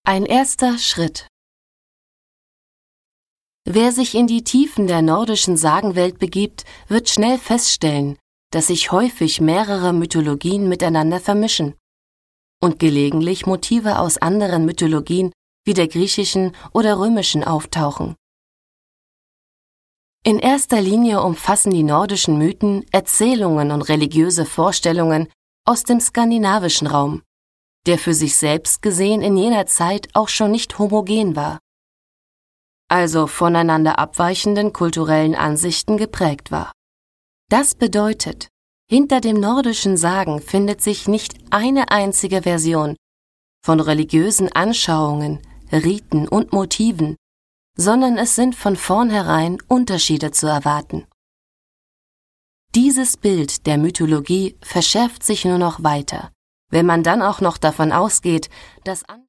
Ein erster Schritt. Wer sich in die Tiefen der nordischen Sagenwelt begibt, wird schnell feststellen, dass sich häufig mehrere Mythologien miteinander vermischen und gelegentlich Motive aus anderen Mythologien wie der griechischen oder römischen auftauchen. In erster Linie umfassen die nordischen Mythen Erzählungen und religiöse Vorstellungen aus dem skandinavischen Raum, der für sich selbst gesehen in jener Zeit auch schon nicht homogen war, also voneinander abweichenden kulturellen Ansichten geprägt war. Das bedeutet, hinter dem nordischen Sagen findet sich nicht eine einzige Version von religiösen Anschauungen, Riten und Motiven, sondern es sind von vornherein Unterschiede zu erwarten. Dieses Bild der Mythologie verschärft sich nur noch weiter, wenn man dann auch noch davon ausgeht, dass